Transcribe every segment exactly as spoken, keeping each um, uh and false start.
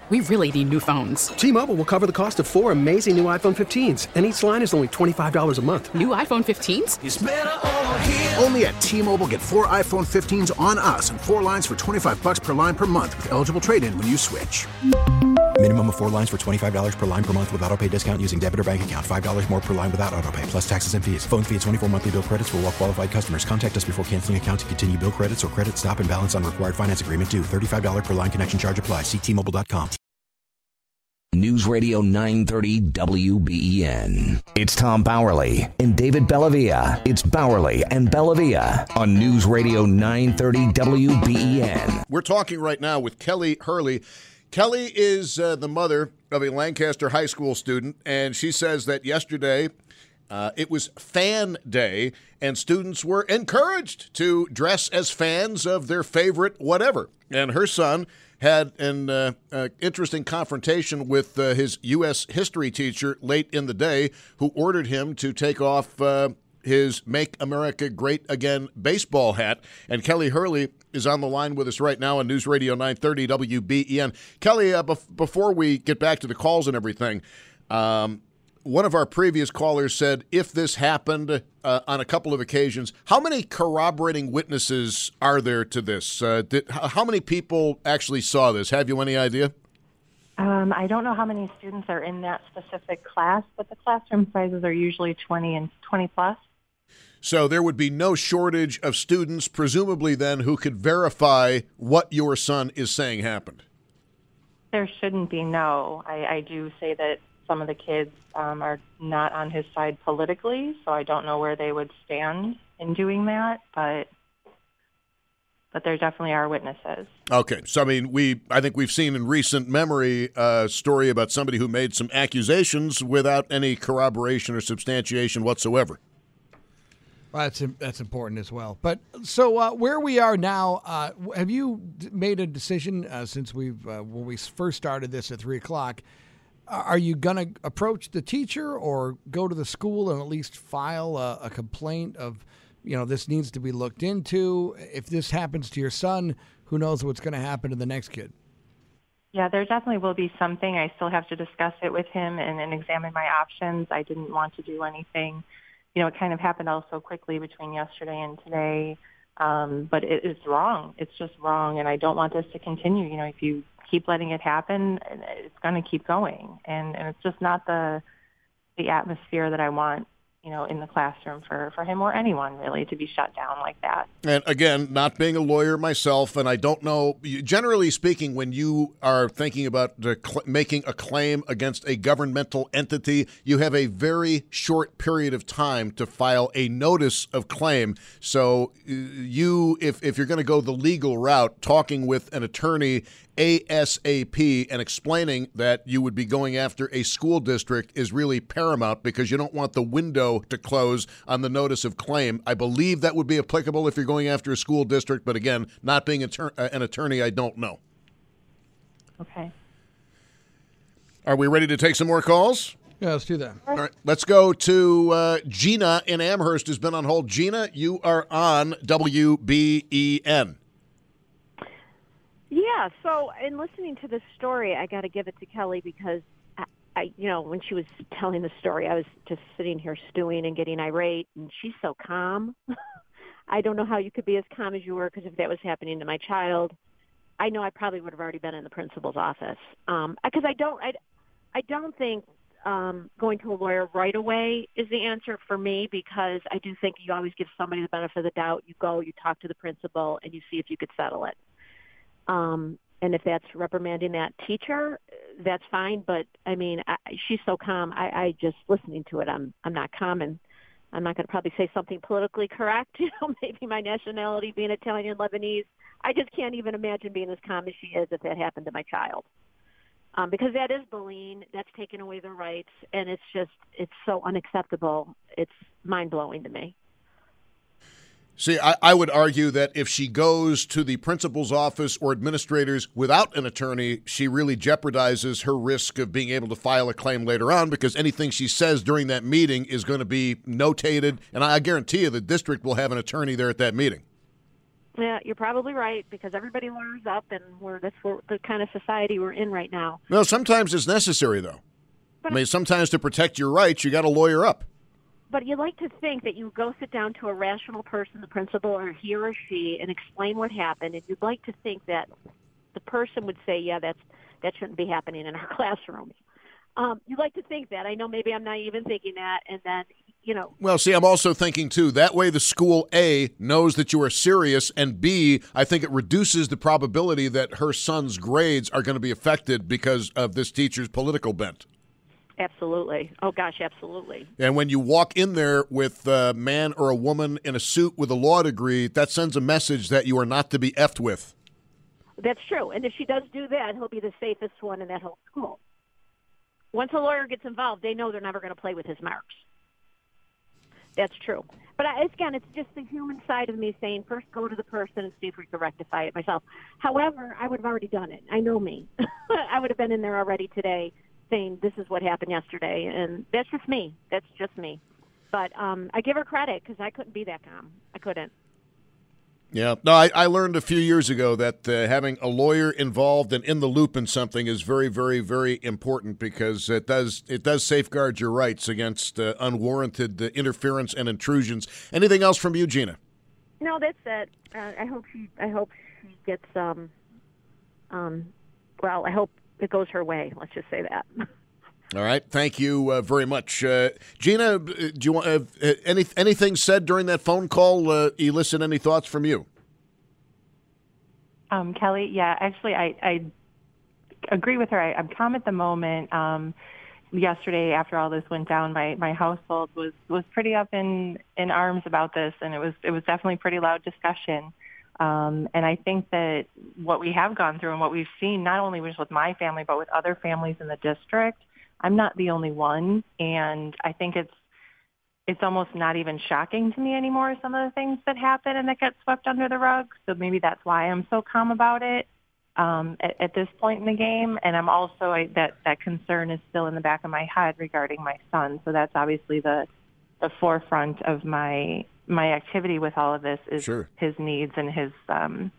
We really need new phones. T-Mobile will cover the cost of four amazing new iPhone fifteens, and each line is only twenty-five dollars a month. New iPhone fifteens? It's better over here. Only at T-Mobile, get four iPhone fifteens on us and four lines for twenty-five dollars per line per month with eligible trade-in when you switch. Minimum of four lines for twenty-five dollars per line per month with autopay discount using debit or bank account. five dollars more per line without autopay, plus taxes and fees. Phone fee at twenty-four monthly bill credits for well-qualified customers. Contact us before canceling account to continue bill credits or credit stop and balance on required finance agreement due. thirty-five dollars per line connection charge applies. See T Mobile dot com. News Radio nine thirty W B E N. It's Tom Bowerly and David Bellavia. It's Bowerly and Bellavia on News Radio nine thirty W B E N. We're talking right now with Kelly Hurley. Kelly is uh, the mother of a Lancaster High School student, and she says that yesterday uh, it was fan day, and students were encouraged to dress as fans of their favorite whatever. And her son had an uh, uh, interesting confrontation with uh, his U S history teacher late in the day, who ordered him to take off uh, his Make America Great Again baseball hat. And Kelly Hurley is on the line with us right now on News Radio nine thirty W B E N. Kelly, uh, bef- before we get back to the calls and everything, um, one of our previous callers said if this happened uh, on a couple of occasions, how many corroborating witnesses are there to this? Uh, did, how many people actually saw this? Have you any idea? Um, I don't know how many students are in that specific class, but the classroom sizes are usually twenty and twenty plus. So there would be no shortage of students, presumably then, who could verify what your son is saying happened. There shouldn't be, no. I, I do say that some of the kids um, are not on his side politically, so I don't know where they would stand in doing that, but but there definitely are witnesses. Okay, so I mean, we I think we've seen in recent memory a story about somebody who made some accusations without any corroboration or substantiation whatsoever. Well, that's that's important as well. But so uh, where we are now, uh, have you made a decision uh, since we've uh, when we first started this at three o'clock? Are you going to approach the teacher or go to the school and at least file a, a complaint of, you know, this needs to be looked into? If this happens to your son, who knows what's going to happen to the next kid? Yeah, there definitely will be something. I still have to discuss it with him and, and examine my options. I didn't want to do anything. You know, it kind of happened all so quickly between yesterday and today. Um, but it is wrong. It's just wrong. And I don't want this to continue. You know, if you keep letting it happen, it's going to keep going. And, and it's just not the the atmosphere that I want, you know, in the classroom for, for him or anyone, really, to be shut down like that. And again, not being a lawyer myself, and I don't know, generally speaking, when you are thinking about the cl- making a claim against a governmental entity, you have a very short period of time to file a notice of claim. So you, if, if you're going to go the legal route, talking with an attorney ASAP and explaining that you would be going after a school district is really paramount, because you don't want the window to close on the notice of claim. I believe that would be applicable if you're going after a school district, but again, not being an attorney, I don't know. Okay. Are we ready to take some more calls? Yeah, let's do that. All right, let's go to uh, Gina in Amherst, who's been on hold. Gina, you are on W B E N. Yeah, so in listening to this story, I got to give it to Kelly because, I, I, you know, when she was telling the story, I was just sitting here stewing and getting irate, and she's so calm. I don't know how you could be as calm as you were, because if that was happening to my child, I know I probably would have already been in the principal's office. Um, because I don't, I, I don't think um, going to a lawyer right away is the answer for me, because I do think you always give somebody the benefit of the doubt. You go, you talk to the principal, and you see if you could settle it. Um, and if that's reprimanding that teacher, that's fine. But I mean, I, she's so calm. I, I just listening to it, I'm I'm not calm, and I'm not going to probably say something politically correct. You know, maybe my nationality being Italian Lebanese. I just can't even imagine being as calm as she is if that happened to my child, um, because that is bullying. That's taking away their rights, and it's just it's so unacceptable. It's mind blowing to me. See, I, I would argue that if she goes to the principal's office or administrators without an attorney, she really jeopardizes her risk of being able to file a claim later on, because anything she says during that meeting is going to be notated, and I guarantee you the district will have an attorney there at that meeting. Yeah, you're probably right, because everybody lawyers up, and we're that's what, the kind of society we're in right now. Well, sometimes it's necessary, though. But I mean, sometimes to protect your rights, you got to lawyer up. But you'd like to think that you go sit down to a rational person, the principal or he or she, and explain what happened, and you'd like to think that the person would say, yeah, that's that shouldn't be happening in our classrooms. Um, you'd like to think that. I know maybe I'm not even thinking that, and then, you know. Well, see, I'm also thinking, too, that way the school, A, knows that you are serious, and B, I think it reduces the probability that her son's grades are going to be affected because of this teacher's political bent. Absolutely. Oh, gosh, absolutely. And when you walk in there with a man or a woman in a suit with a law degree, that sends a message that you are not to be effed with. That's true. And if she does do that, he'll be the safest one in that whole school. Once a lawyer gets involved, they know they're never going to play with his marks. That's true. But I, again, it's just the human side of me saying, first go to the person and see if we can rectify it myself. However, I would have already done it. I know me. I would have been in there already today saying this is what happened yesterday. And that's just me. That's just me. But um, I give her credit because I couldn't be that calm. I couldn't. Yeah. No, I, I learned a few years ago that uh, having a lawyer involved and in the loop in something is very, very, very important because it does it does safeguard your rights against uh, unwarranted uh, interference and intrusions. Anything else from you, Gina? No, that's it. Uh, I hope she. I hope she gets. Um, um, well, I hope it goes her way. Let's just say that. All right. Thank you uh, very much. Uh, Gina, do you want uh, any anything said during that phone call uh, elicit any thoughts from you? Um, Kelly, yeah, actually, I, I agree with her. I, I'm calm at the moment. Um, yesterday, after all this went down, my, my household was, was pretty up in, in arms about this, and it was it was definitely pretty loud discussion. Um, and I think that what we have gone through and what we've seen, not only just with my family, but with other families in the district, I'm not the only one, and I think it's it's almost not even shocking to me anymore, some of the things that happen and that get swept under the rug. So maybe that's why I'm so calm about it um, at, at this point in the game. And I'm also, I, that, that concern is still in the back of my head regarding my son. So that's obviously the the forefront of my my activity with all of this is Sure. his needs and his um,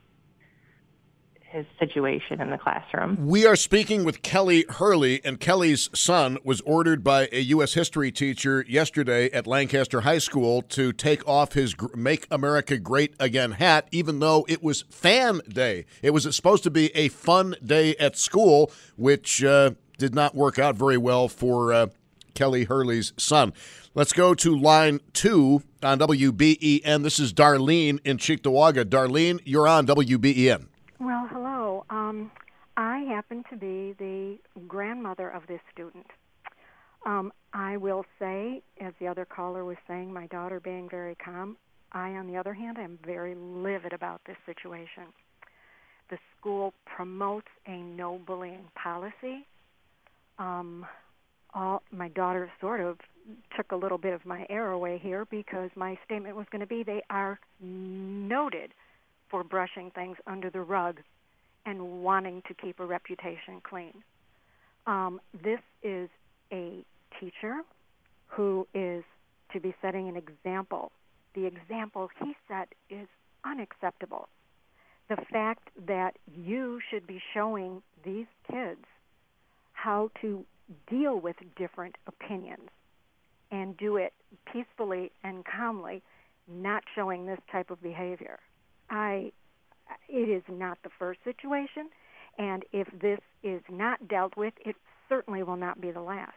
his situation in the classroom. We are speaking with Kelly Hurley, and Kelly's son was ordered by a U S history teacher yesterday at Lancaster High School to take off his Make America Great Again hat, even though it was Fan Day. It was supposed to be a fun day at school, which uh, did not work out very well for uh, Kelly Hurley's son. Let's go to line two on W B E N. This is Darlene in Cheektowaga. Darlene, you're on W B E N. Well, hello. Um, I happen to be the grandmother of this student. Um, I will say, as the other caller was saying, my daughter being very calm, I, on the other hand, am very livid about this situation. The school promotes a no bullying policy. Um, all, my daughter sort of took a little bit of my air away here because my statement was going to be they are noted for brushing things under the rug and wanting to keep a reputation clean. Um, this is a teacher who is to be setting an example. The example he set is unacceptable. The fact that you should be showing these kids how to deal with different opinions and do it peacefully and calmly, not showing this type of behavior. I, it is not the first situation, and if this is not dealt with, it certainly will not be the last.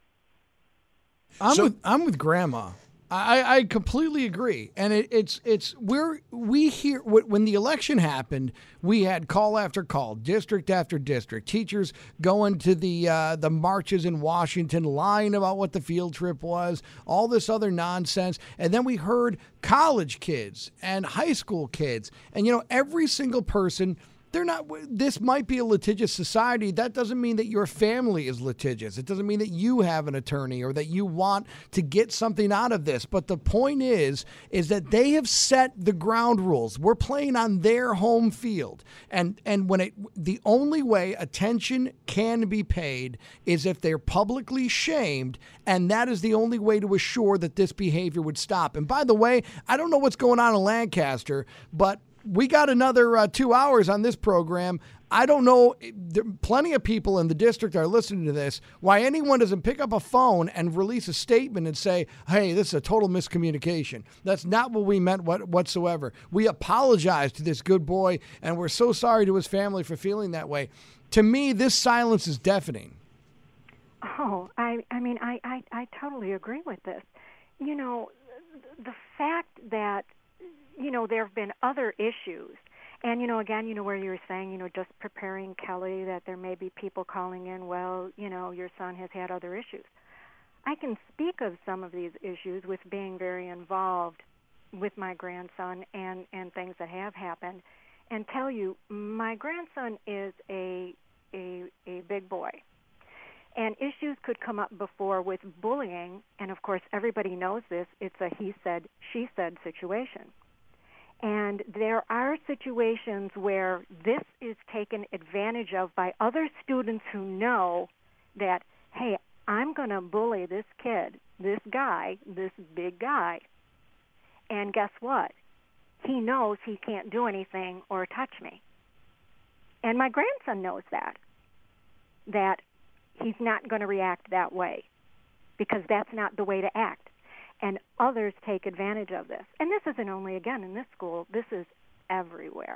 I'm So- with I'm with Grandma. I, I completely agree, and it, it's it's we're we hear when the election happened, we had call after call, district after district, teachers going to the uh, the marches in Washington, lying about what the field trip was, all this other nonsense, and then we heard college kids and high school kids, and you know every single person. They're not. This might be a litigious society. That doesn't mean that your family is litigious. It doesn't mean that you have an attorney or that you want to get something out of this. But the point is, is that they have set the ground rules. We're playing on their home field, and and when it, the only way attention can be paid is if they're publicly shamed, and that is the only way to assure that this behavior would stop. And by the way, I don't know what's going on in Lancaster, but we got another uh, two hours on this program. I don't know, there, plenty of people in the district are listening to this, why anyone doesn't pick up a phone and release a statement and say, hey, this is a total miscommunication. That's not what we meant what, whatsoever. We apologize to this good boy, and we're so sorry to his family for feeling that way. To me, this silence is deafening. Oh, I, I mean, I, I, I totally agree with this. You know, the fact that, you know, there have been other issues. And, you know, again, you know, where you were saying, you know, just preparing Kelly that there may be people calling in, well, you know, your son has had other issues. I can speak of some of these issues with being very involved with my grandson and, and things that have happened and tell you my grandson is a, a, a big boy. And issues could come up before with bullying. And, of course, everybody knows this. It's a he said, she said situation. And there are situations where this is taken advantage of by other students who know that, hey, I'm going to bully this kid, this guy, this big guy. And guess what? He knows he can't do anything or touch me. And my grandson knows that, that he's not going to react that way because that's not the way to act. And others take advantage of this. And this isn't only, again, in this school. This is everywhere.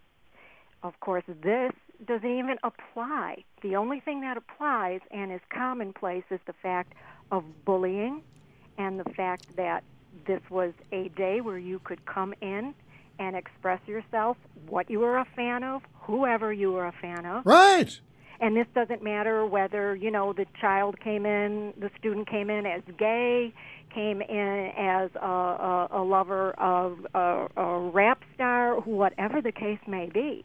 Of course, this doesn't even apply. The only thing that applies and is commonplace is the fact of bullying and the fact that this was a day where you could come in and express yourself, what you were a fan of, whoever you were a fan of. Right. And this doesn't matter whether, you know, the child came in, the student came in as gay, came in as a, a, a lover of a, a rap star, whatever the case may be.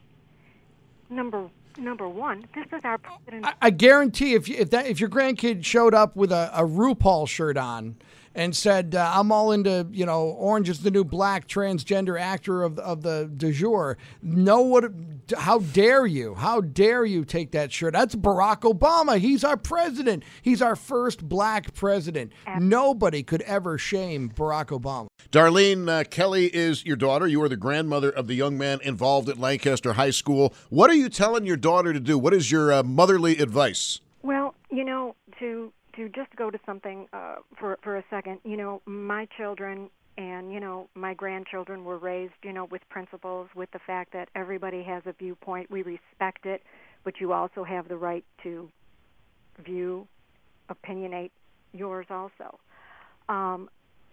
Number number one, this is our president. I, I guarantee if you, if that if your grandkid showed up with a, a RuPaul shirt on and said, uh, I'm all into, you know, Orange is the New Black, transgender actor of, of the du jour. Know what, how dare you? How dare you take that shirt? That's Barack Obama. He's our president. He's our first black president. Absolutely. Nobody could ever shame Barack Obama. Darlene, uh, Kelly is your daughter. You are the grandmother of the young man involved at Lancaster High School. What are you telling your daughter to do? What is your uh, motherly advice? Well, you know, to... To just go to something uh, for for a second, you know, my children and, you know, my grandchildren were raised, you know, with principles, with the fact that everybody has a viewpoint. We respect it, but you also have the right to view, opinionate yours also. Um,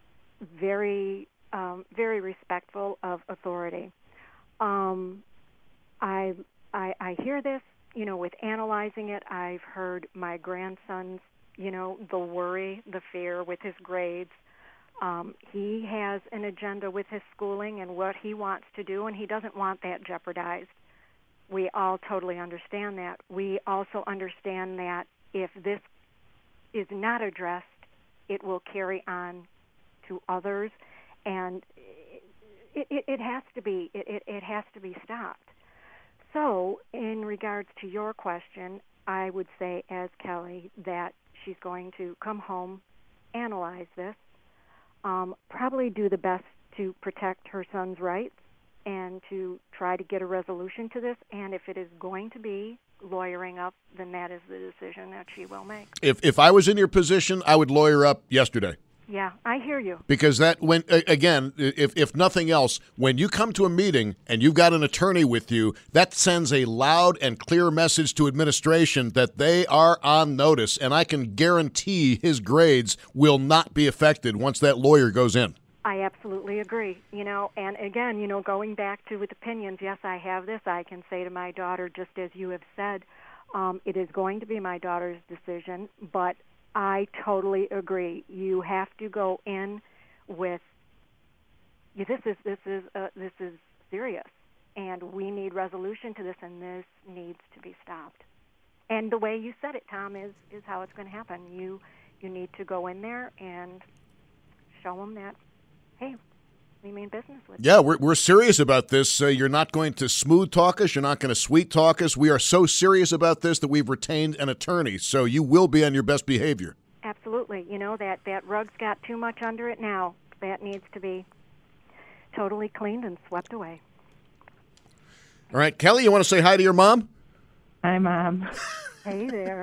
very, um, very respectful of authority. Um, I, I I hear this, you know, with analyzing it. I've heard my grandson's, you know, the worry, the fear with his grades. Um, he has an agenda with his schooling and what he wants to do, and he doesn't want that jeopardized. We all totally understand that. We also understand that if this is not addressed, it will carry on to others, and it, it, it has to be it, it, it has to be stopped. So, in regards to your question, I would say, as Kelly, that she's going to come home, analyze this, um, probably do the best to protect her son's rights and to try to get a resolution to this. And if it is going to be lawyering up, then that is the decision that she will make. If if I was in your position, I would lawyer up yesterday. Yeah, I hear you. Because that, when again, if if nothing else, when you come to a meeting and you've got an attorney with you, that sends a loud and clear message to administration that they are on notice, and I can guarantee his grades will not be affected once that lawyer goes in. I absolutely agree. You know, and again, you know, going back to with opinions, yes, I have this. I can say to my daughter, just as you have said, um, it is going to be my daughter's decision, but I totally agree. You have to go in with yeah, this is this is uh, this is serious, and we need resolution to this, and this needs to be stopped. And the way you said it, Tom, is is how it's going to happen. You you need to go in there and show them that, hey, we mean business with Yeah, we're we're serious about this. Uh, you're not going to smooth talk us. You're not going to sweet talk us. We are so serious about this that we've retained an attorney, so you will be on your best behavior. Absolutely. You know, that, that rug's got too much under it now. That needs to be totally cleaned and swept away. All right, Kelly, you want to say hi to your mom? Hi, Mom. Hey there.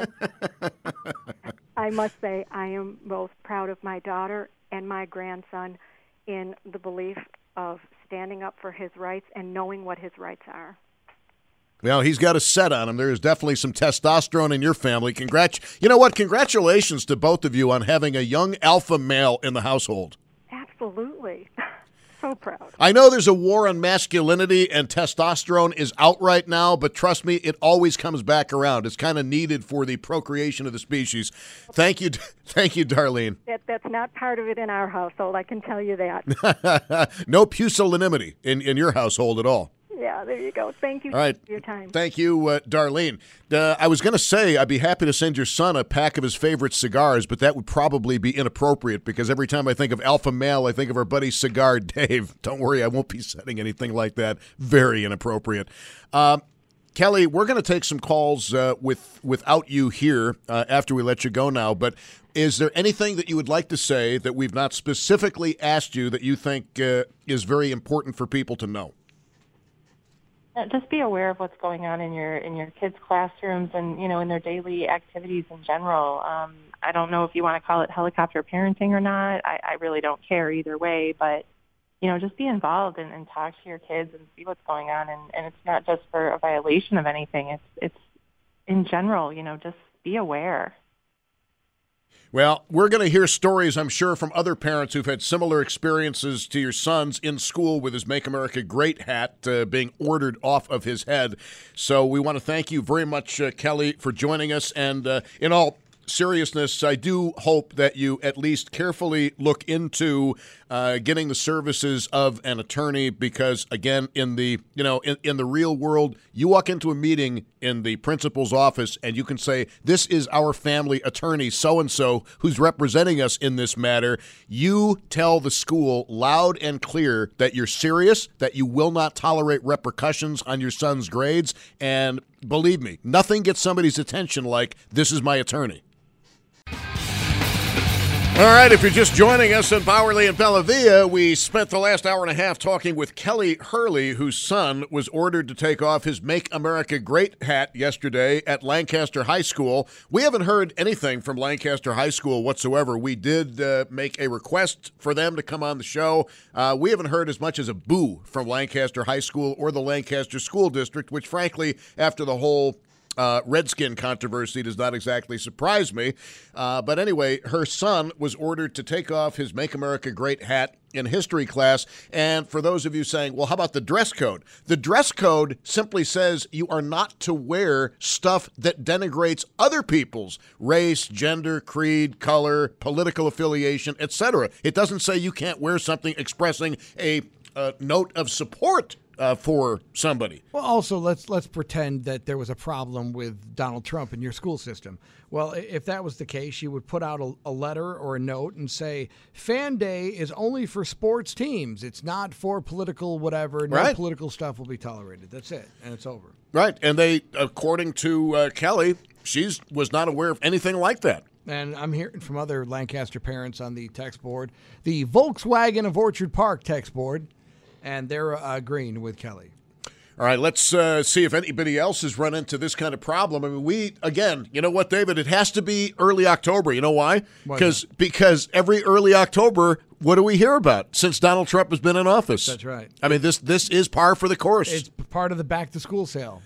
I must say I am both proud of my daughter and my grandson in the belief of standing up for his rights and knowing what his rights are. Well, he's got a set on him. There is definitely some testosterone in your family. Congrat- you know what? Congratulations to both of you on having a young alpha male in the household. Absolutely. So proud. I know there's a war on masculinity and testosterone is out right now, but trust me, it always comes back around. It's kind of needed for the procreation of the species. Thank you, thank you, Darlene. That, that's not part of it in our household, I can tell you that. No pusillanimity in, in your household at all. Yeah, there you go. Thank you All right. for your time. Thank you, uh, Darlene. Uh, I was going to say I'd be happy to send your son a pack of his favorite cigars, but that would probably be inappropriate because every time I think of alpha male, I think of our buddy Cigar Dave. Don't worry, I won't be sending anything like that. Very inappropriate. Uh, Kelly, we're going to take some calls uh, with without you here uh, after we let you go now, but is there anything that you would like to say that we've not specifically asked you that you think uh, is very important for people to know? Just be aware of what's going on in your in your kids' classrooms and, you know, in their daily activities in general. Um, I don't know if you want to call it helicopter parenting or not. I, I really don't care either way, but, you know, just be involved and, and talk to your kids and see what's going on. And, and it's not just for a violation of anything. It's it's in general, you know, just be aware. Well, we're going to hear stories, I'm sure, from other parents who've had similar experiences to your son's in school with his Make America Great hat uh, being ordered off of his head. So we want to thank you very much, uh, Kelly, for joining us. And uh, in all seriousness, I do hope that you at least carefully look into uh, getting the services of an attorney because, again, in the you know in, in the real world, you walk into a meeting in the principal's office and you can say, this is our family attorney, so-and-so, who's representing us in this matter. You tell the school loud and clear that you're serious, that you will not tolerate repercussions on your son's grades, and believe me, nothing gets somebody's attention like, this is my attorney. All right, if you're just joining us on Bowerly and Bellavia, we spent the last hour and a half talking with Kelly Hurley, whose son was ordered to take off his Make America Great hat yesterday at Lancaster High School. We haven't heard anything from Lancaster High School whatsoever. We did uh, make a request for them to come on the show. Uh, we haven't heard as much as a boo from Lancaster High School or the Lancaster School District, which, frankly, after the whole Uh, Redskin controversy does not exactly surprise me. Uh, but anyway, her son was ordered to take off his Make America Great hat in history class. And for those of you saying, well, how about the dress code? The dress code simply says you are not to wear stuff that denigrates other people's race, gender, creed, color, political affiliation, et cetera. It doesn't say you can't wear something expressing a, a note of support Uh, for somebody. Well, also, let's let's pretend that there was a problem with Donald Trump in your school system. Well, if that was the case, you would put out a, a letter or a note and say, Fan Day is only for sports teams. It's not for political whatever. No right. political stuff will be tolerated. That's it, and it's over. Right, and they, according to uh, Kelly, she was not aware of anything like that. And I'm hearing from other Lancaster parents on the text board, the Volkswagen of Orchard Park text board, and they're uh, agreeing with Kelly. All right, let's uh, see if anybody else has run into this kind of problem. I mean, we, again, you know what, David? It has to be early October. You know why? Because because every early October, what do we hear about since Donald Trump has been in office? That's right. I mean, this this is par for the course. It's part of the back-to-school sale.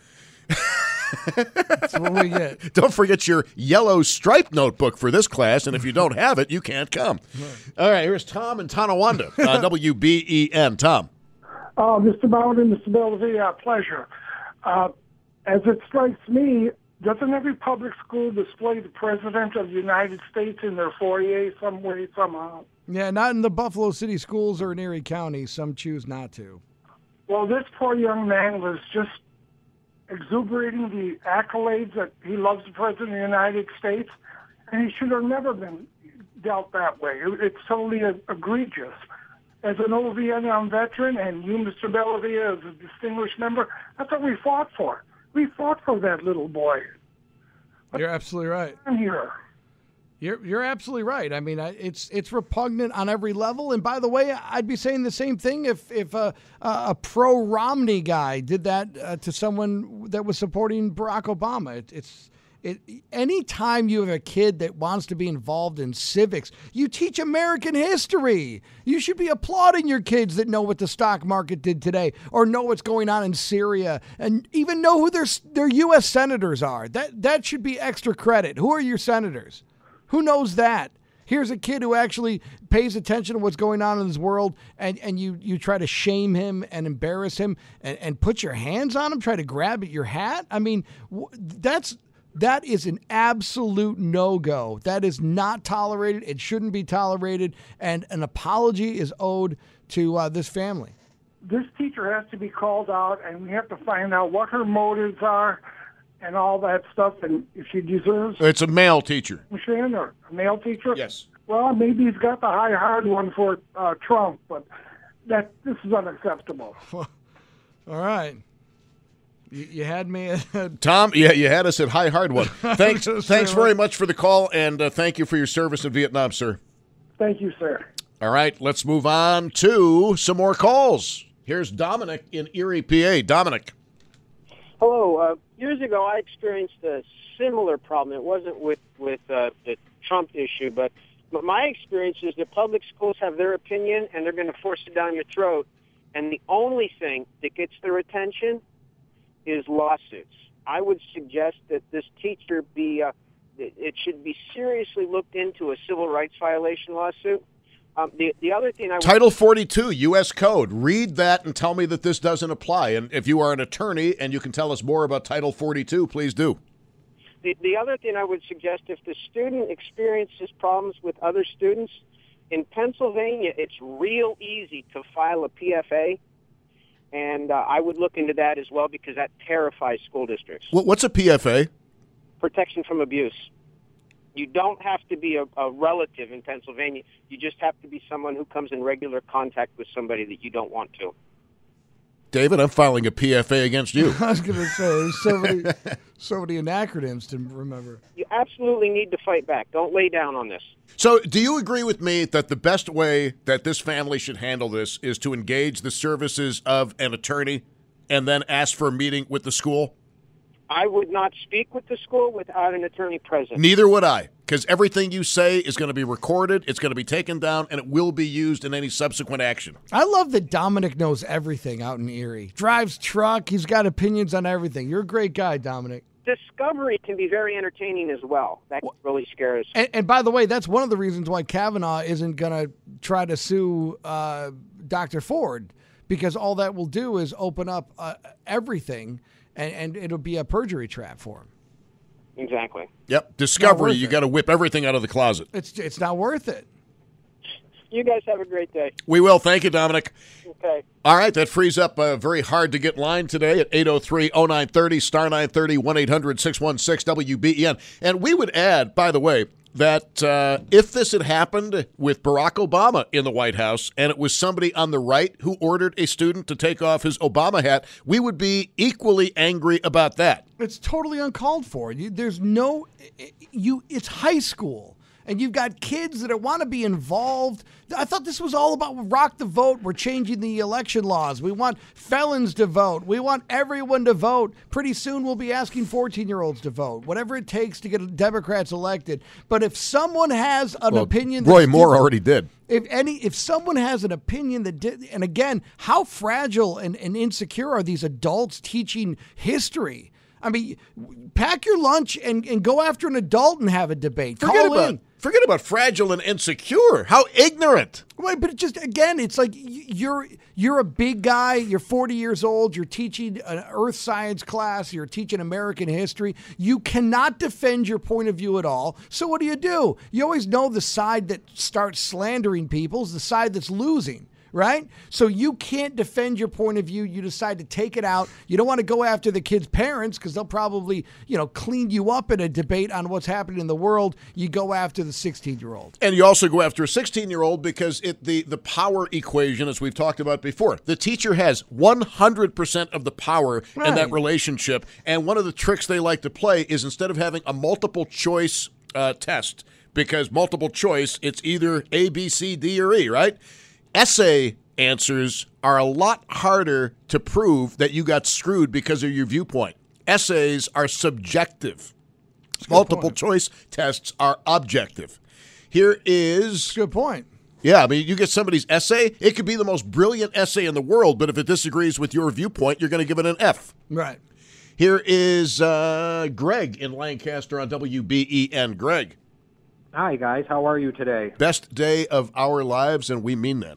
That's what we get. Don't forget your yellow striped notebook for this class, and if you don't have it, you can't come. Right. All right, here's Tom in Tonawanda, uh, W B E N. Tom. Oh, Mister Bowden, Mister Bellavia, pleasure. Uh, as it strikes me, doesn't every public school display the President of the United States in their foyer some way, somehow? Yeah, not in the Buffalo City schools or in Erie County. Some choose not to. Well, this poor young man was just exuberating the accolades that he loves the President of the United States, and he should have never been dealt that way. It's totally egregious. As an old Vietnam veteran, and you, Mister Bellavia, as a distinguished member, that's what we fought for. We fought for that little boy. You're absolutely right. I'm here. You're you're absolutely right. I mean, I- it's it's repugnant on every level. And by the way, I'd be saying the same thing if if a a, a pro Romney guy did that uh, to someone that was supporting Barack Obama. It, it's it. Anytime you have a kid that wants to be involved in civics, you teach American history. You should be applauding your kids that know what the stock market did today, or know what's going on in Syria, and even know who their their U S senators are. That that should be extra credit. Who are your senators? Who knows that? Here's a kid who actually pays attention to what's going on in this world, and, and you, you try to shame him and embarrass him and, and put your hands on him, try to grab at your hat. I mean, that's that is an absolute no-go. That is not tolerated. It shouldn't be tolerated, and an apology is owed to uh, this family. This teacher has to be called out, and we have to find out what her motives are and all that stuff, and if she deserves... It's a male teacher. Michigan, or a male teacher? Yes. Well, maybe he's got the high hard one for uh, Trump, but that this is unacceptable. All right. You, you had me at... Tom, yeah, you had us at high hard one. Thanks, Just thanks say very what- much for the call, and uh, thank you for your service in Vietnam, sir. Thank you, sir. All right, let's move on to some more calls. Here's Dominic in Erie, P A. Dominic. Hello. Uh, years ago, I experienced a similar problem. It wasn't with with uh, the Trump issue, but but my experience is that public schools have their opinion, and they're going to force it down your throat. And the only thing that gets their attention is lawsuits. I would suggest that this teacher be uh, it it should be seriously looked into a civil rights violation lawsuit. Um, the the other thing I would- Title forty-two, U S Code. Read that and tell me that this doesn't apply. And if you are an attorney and you can tell us more about Title forty-two, please do. The, the other thing I would suggest, if the student experiences problems with other students, in Pennsylvania, it's real easy to file a P F A, and uh, I would look into that as well because that terrifies school districts. What- What's a P F A? Protection from abuse. You don't have to be a, a relative in Pennsylvania. You just have to be someone who comes in regular contact with somebody that you don't want to. David, I'm filing a P F A against you. I was going to say, there's so many, so many acronyms to remember. You absolutely need to fight back. Don't lay down on this. So do you agree with me that the best way that this family should handle this is to engage the services of an attorney and then ask for a meeting with the school? I would not speak with the school without an attorney present. Neither would I, because everything you say is going to be recorded, it's going to be taken down, and it will be used in any subsequent action. I love that Dominic knows everything out in Erie. Drives truck. He's got opinions on everything. You're a great guy, Dominic. Discovery can be very entertaining as well. That really scares. And, and by the way, that's one of the reasons why Kavanaugh isn't going to try to sue uh, Doctor Ford, because all that will do is open up uh, everything, and, and it'll be a perjury trap for him. Exactly. Yep, discovery, worth you it. got to whip everything out of the closet. It's it's not worth it. You guys have a great day. We will. Thank you, Dominic. Okay. All right, that frees up a very hard to get line today at eight oh three oh nine thirty, star nine thirty, one eight hundred six one six W B E N. And we would add, by the way, that uh, if this had happened with Barack Obama in the White House and it was somebody on the right who ordered a student to take off his Obama hat, we would be equally angry about that. It's totally uncalled for. You, there's no you. It's high school, and you've got kids that want to be involved. I thought this was all about rock the vote. We're changing the election laws. We want felons to vote. We want everyone to vote. Pretty soon we'll be asking fourteen-year-olds to vote. Whatever it takes to get Democrats elected. But if someone has an Well, opinion, Roy that's Moore different- already did. If any, if someone has an opinion that did, and again, how fragile and, and insecure are these adults teaching history? I mean, pack your lunch and, and go after an adult and have a debate. Forget Call about, in. forget about fragile and insecure. How ignorant. Right, but it just again, it's like y- you're you're a big guy. You're forty years old. You're teaching an earth science class. You're teaching American history. You cannot defend your point of view at all. So what do you do? You always know the side that starts slandering people is the side that's losing. Right? So you can't defend your point of view. You decide to take it out. You don't want to go after the kid's parents because they'll probably, you know, clean you up in a debate on what's happening in the world. You go after the sixteen-year-old. And you also go after a sixteen-year-old because it the, the power equation, as we've talked about before, the teacher has one hundred percent of the power Right. in that relationship. And one of the tricks they like to play is instead of having a multiple choice uh, test because multiple choice, it's either A, B, C, D, or E, right? Essay answers are a lot harder to prove that you got screwed because of your viewpoint. Essays are subjective. Multiple point. Choice tests are objective. Here is... That's a good point. Yeah, I mean, you get somebody's essay, it could be the most brilliant essay in the world, but if it disagrees with your viewpoint, you're going to give it an F. Right. Here is uh, Greg in Lancaster on W B E N. Greg. Hi, guys. How are you today? Best day of our lives, and we mean that.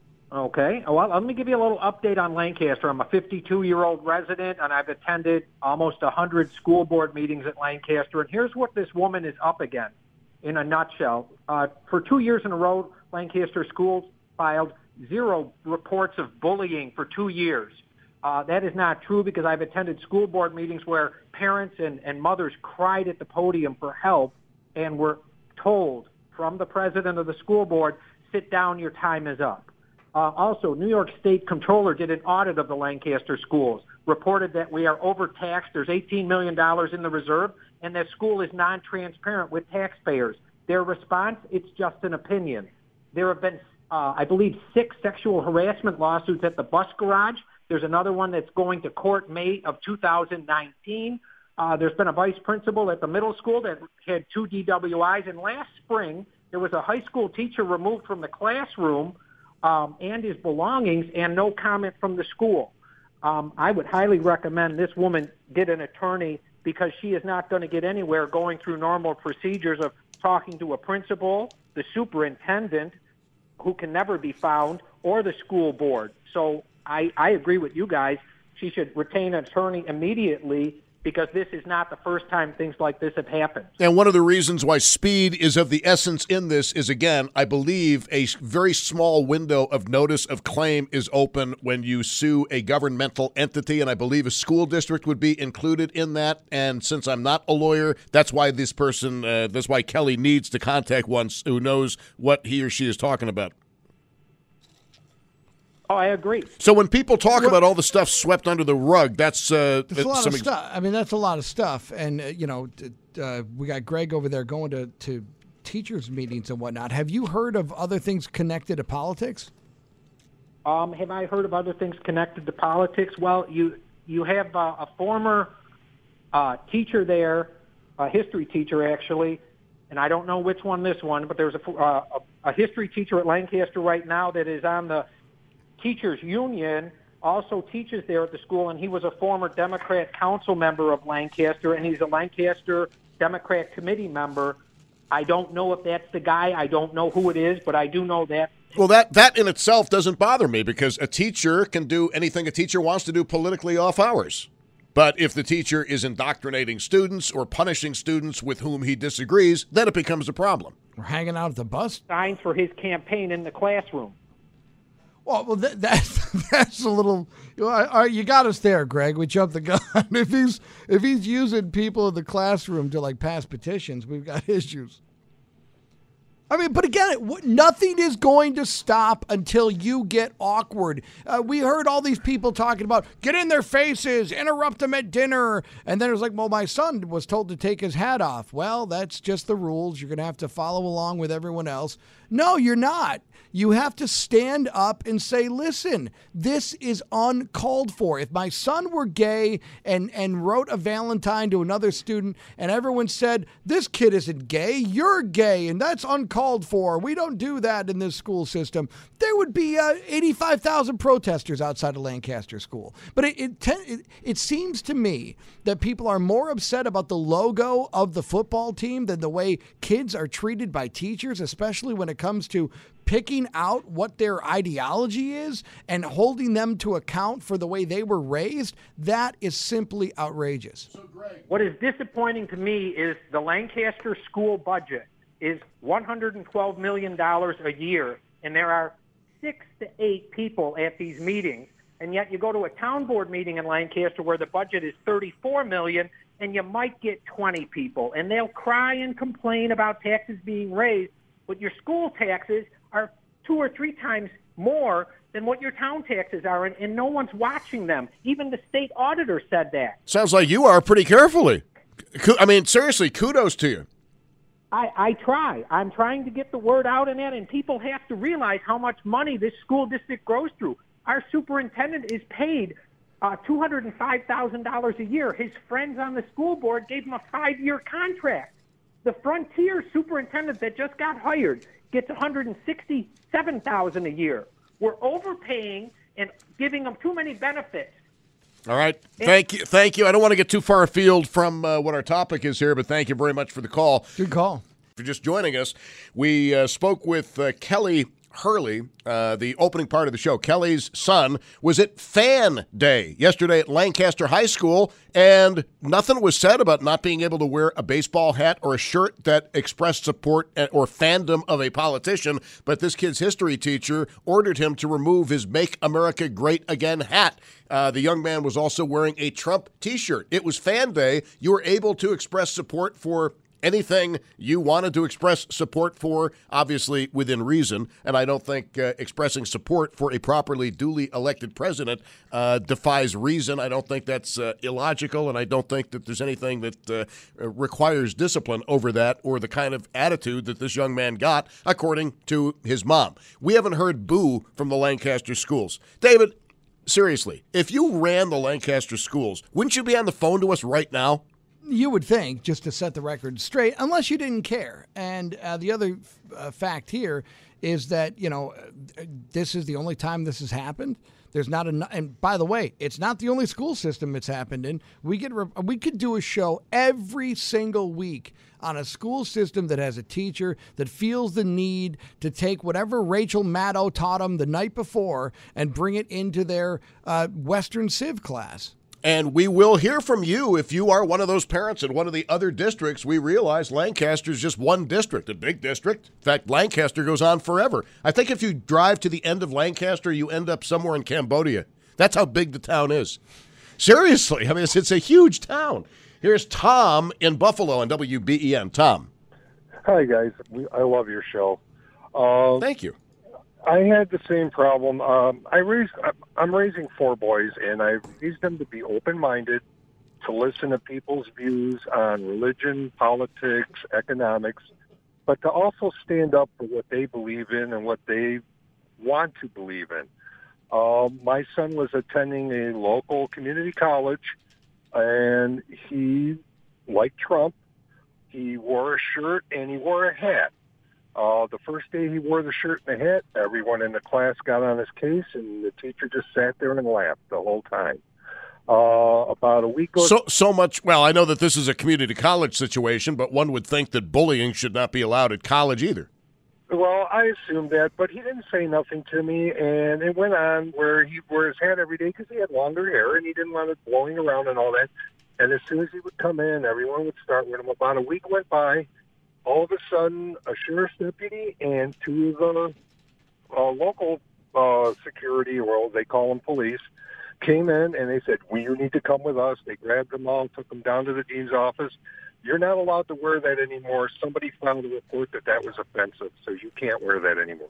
Okay. Well, let me give you a little update on Lancaster. I'm a fifty-two-year-old resident, and I've attended almost one hundred school board meetings at Lancaster. And here's what this woman is up against in a nutshell. Uh, for two years in a row, Lancaster schools filed zero reports of bullying for two years. Uh, that is not true because I've attended school board meetings where parents and, and mothers cried at the podium for help and were told from the president of the school board, sit down, your time is up. Uh, also, New York State Comptroller did an audit of the Lancaster schools, reported that we are overtaxed. There's eighteen million dollars in the reserve, and that school is non-transparent with taxpayers. Their response, it's just an opinion. There have been, uh, I believe, six sexual harassment lawsuits at the bus garage. There's another one that's going to court May of two thousand nineteen. Uh, there's been a vice principal at the middle school that had two D W Is. And last spring, there was a high school teacher removed from the classroom um, and his belongings, and no comment from the school. Um, I would highly recommend this woman get an attorney because she is not going to get anywhere going through normal procedures of talking to a principal, the superintendent, who can never be found, or the school board. So I, I agree with you guys. She should retain an attorney immediately because this is not the first time things like this have happened. And one of the reasons why speed is of the essence in this is, again, I believe a very small window of notice of claim is open when you sue a governmental entity, and I believe a school district would be included in that. And since I'm not a lawyer, that's why this person, uh, that's why Kelly needs to contact one who knows what he or she is talking about. Oh, I agree. So when people talk well, about all the stuff swept under the rug, that's uh, that's a lot of stuff. I mean, that's a lot of stuff. And uh, you know, uh, we got Greg over there going to, to teachers' meetings and whatnot. Have you heard of other things connected to politics? Um, have I heard of other things connected to politics? Well, you you have uh, a former uh, teacher there, a history teacher actually, and I don't know which one this one, but there's a, uh, a, a history teacher at Lancaster right now that is on the teachers union, also teaches there at the school, and he was a former Democrat council member of Lancaster, and he's a Lancaster Democrat committee member. I don't know if that's the guy. I don't know who it is, but I do know that. Well, that, that in itself doesn't bother me because a teacher can do anything a teacher wants to do politically off hours. But if the teacher is indoctrinating students or punishing students with whom he disagrees, then it becomes a problem. We're hanging out at the bus? Signs for his campaign in the classroom. Well, well, that, that's that's a little. You, know, you got us there, Greg. We jumped the gun. If he's if he's using people in the classroom to like pass petitions, we've got issues. I mean, but again, it, nothing is going to stop until you get awkward. Uh, we heard all these people talking about get in their faces, interrupt them at dinner, and then it was like, well, my son was told to take his hat off. Well, that's just the rules. You're going to have to follow along with everyone else. No, you're not. You have to stand up and say, listen, this is uncalled for. If my son were gay and, and wrote a Valentine to another student and everyone said, this kid isn't gay, you're gay, and that's uncalled for. We don't do that in this school system. There would be uh, eighty-five thousand protesters outside of Lancaster School. But it, it, it, it seems to me that people are more upset about the logo of the football team than the way kids are treated by teachers, especially when it comes to picking out what their ideology is and holding them to account for the way they were raised. That is simply outrageous. So, Greg, what is disappointing to me is the Lancaster school budget is one hundred twelve million dollars a year, and there are six to eight people at these meetings, and yet you go to a town board meeting in Lancaster where the budget is thirty-four million dollars, and you might get twenty people, and they'll cry and complain about taxes being raised, but your school taxes are two or three times more than what your town taxes are, and, and no one's watching them. Even the state auditor said that. Sounds like you are pretty carefully. I mean, seriously, kudos to you. I, I try. I'm trying to get the word out in that, and people have to realize how much money this school district goes through. Our superintendent is paid uh, two hundred five thousand dollars a year. His friends on the school board gave him a five-year contract. The Frontier superintendent that just got hired gets one hundred sixty-seven thousand dollars a year. We're overpaying and giving them too many benefits. All right. Thank you. Thank you. I don't want to get too far afield from uh, what our topic is here, but thank you very much for the call. Good call. For just joining us, we uh, spoke with uh, Kelly Hurley, uh, the opening part of the show. Kelly's son was at Fan Day yesterday at Lancaster High School, and nothing was said about not being able to wear a baseball hat or a shirt that expressed support or fandom of a politician, but this kid's history teacher ordered him to remove his Make America Great Again hat. Uh, the young man was also wearing a Trump T-shirt. It was Fan Day. You were able to express support for anything you wanted to express support for, obviously within reason, and I don't think uh, expressing support for a properly duly elected president uh, defies reason. I don't think that's uh, illogical, and I don't think that there's anything that uh, requires discipline over that or the kind of attitude that this young man got, according to his mom. We haven't heard boo from the Lancaster schools. David, seriously, if you ran the Lancaster schools, wouldn't you be on the phone to us right now? You would think, just to set the record straight, unless you didn't care. And uh, the other uh, fact here is that, you know, this is the only time this has happened. There's not a, and by the way, it's not the only school system it's happened in. We could we could do a show every single week on a school system that has a teacher that feels the need to take whatever Rachel Maddow taught them the night before and bring it into their uh, Western Civ class. And we will hear from you if you are one of those parents in one of the other districts. We realize Lancaster is just one district, a big district. In fact, Lancaster goes on forever. I think if you drive to the end of Lancaster, you end up somewhere in Cambodia. That's how big the town is. Seriously, I mean, it's, it's a huge town. Here's Tom in Buffalo on W B E N. Tom. Hi, guys. We, I love your show. Um, Thank you. I had the same problem. Um, I raised, I'm raising four boys, and I raised them to be open-minded, to listen to people's views on religion, politics, economics, but to also stand up for what they believe in and what they want to believe in. Uh, my son was attending a local community college, and he, like Trump, he wore a shirt and he wore a hat. Uh, the first day he wore the shirt and the hat, everyone in the class got on his case, and the teacher just sat there and laughed the whole time. Uh, about a week ago. So, so much, well, I know that this is a community college situation, but one would think that bullying should not be allowed at college either. Well, I assumed that, but he didn't say nothing to me, and it went on where he wore his hat every day because he had longer hair, and he didn't want it blowing around and all that. And as soon as he would come in, everyone would start with him. About a week went by. All of a sudden, a sheriff's deputy and two of the uh, local uh, security, or they call them police, came in and they said, well, you need to come with us. They grabbed them all, took them down to the dean's office. You're not allowed to wear that anymore. Somebody filed a report that that was offensive, so you can't wear that anymore.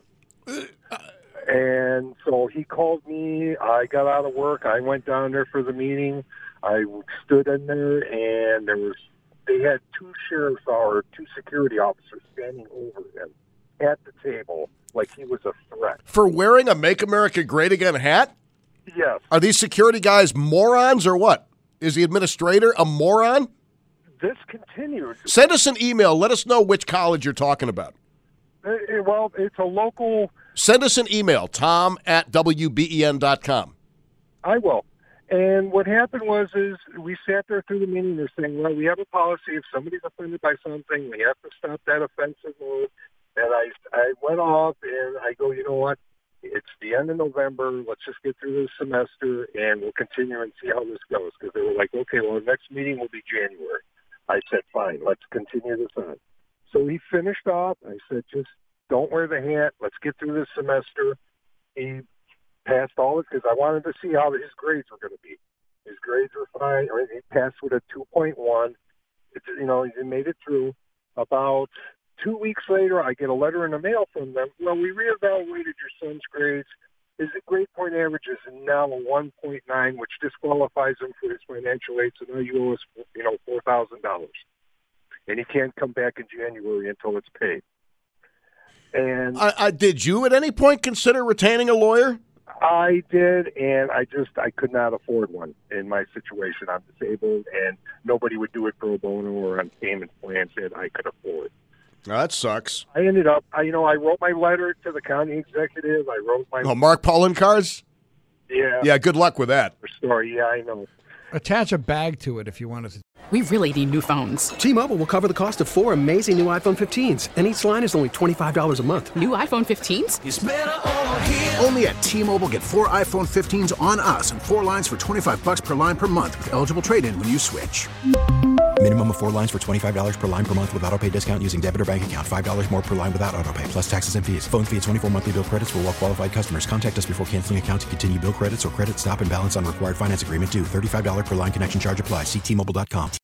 And so he called me. I got out of work. I went down there for the meeting. I stood in there, and there was they had two sheriffs or two security officers standing over him at the table like he was a threat. For wearing a Make America Great Again hat? Yes. Are these security guys morons or what? Is the administrator a moron? This continued. Send us an email. Let us know which college you're talking about. Uh, well, it's a local... Send us an email, tom at W B E N dot com. I will. And what happened was is we sat there through the meeting. They're saying, well, we have a policy. If somebody's offended by something, we have to stop that offensive move. And I, I went off, and I go, you know what? It's the end of November. Let's just get through this semester, and we'll continue and see how this goes. Because they were like, okay, well, the next meeting will be January. I said, fine, let's continue this on. So he finished off. I said, just don't wear the hat. Let's get through this semester. He passed all it because I wanted to see how his grades were going to be. His grades were fine. I mean, he passed with a two point one. It's, you know, he made it through. About two weeks later, I get a letter in the mail from them. Well, we reevaluated your son's grades. His grade point average is now a one point nine, which disqualifies him for his financial aid. So now you owe us, you know, four thousand dollars. and he can't come back in January until it's paid. And I, I, did you at any point consider retaining a lawyer? I did, and I just I could not afford one in my situation. I'm disabled, and nobody would do it pro bono or on payment plans that I could afford. Oh, that sucks. I ended up, I, you know, I wrote my letter to the county executive. I wrote my oh, Mark Poloncarz? Yeah. Yeah. Good luck with that. Story. Yeah, I know. Attach a bag to it if you wanted to. We really need new phones. T-Mobile will cover the cost of four amazing new iPhone fifteens, and each line is only twenty-five dollars a month. New iPhone fifteens? It's better over here. Only at T-Mobile, get four iPhone fifteens on us and four lines for twenty-five bucks per line per month with eligible trade-in when you switch. Minimum of four lines for twenty-five dollars per line per month with autopay discount using debit or bank account. five dollars more per line without autopay, plus taxes and fees. Phone fee at twenty-four monthly bill credits for well-qualified customers. Contact us before canceling account to continue bill credits or credit stop and balance on required finance agreement due. thirty-five dollars per line connection charge applies. See T Mobile dot com.